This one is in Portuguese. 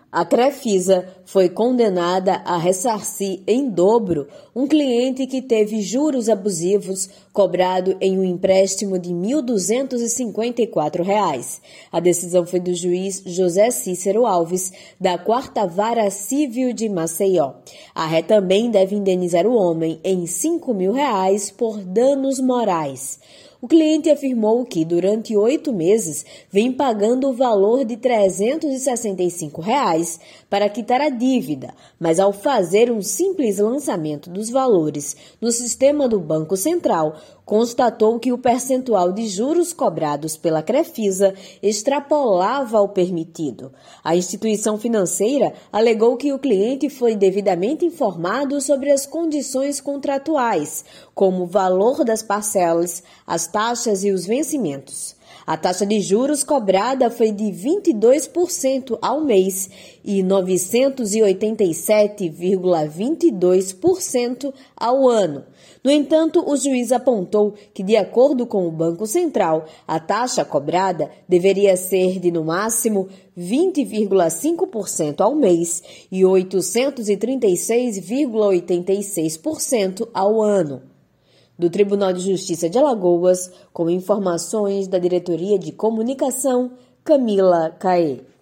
A Crefisa foi condenada a ressarcir em dobro um cliente que teve juros abusivos cobrado em um empréstimo de R$ 1.254. A decisão foi do juiz José Cícero Alves, da 4ª Vara Civil de Maceió. A ré também deve indenizar o homem em R$ 5.000 por danos morais. O cliente afirmou que, durante 8 meses, vem pagando o valor de R$ 365 para quitar a dívida, mas ao fazer um simples lançamento dos valores no sistema do Banco Central, constatou que o percentual de juros cobrados pela Crefisa extrapolava o permitido. A instituição financeira alegou que o cliente foi devidamente informado sobre as condições contratuais, como o valor das parcelas, as taxas e os vencimentos. A taxa de juros cobrada foi de 22% ao mês e 987,22% ao ano. No entanto, o juiz apontou que, de acordo com o Banco Central, a taxa cobrada deveria ser de, no máximo, 20,5% ao mês e 836,86% ao ano. Do Tribunal de Justiça de Alagoas, com informações da Diretoria de Comunicação, Camila Caê.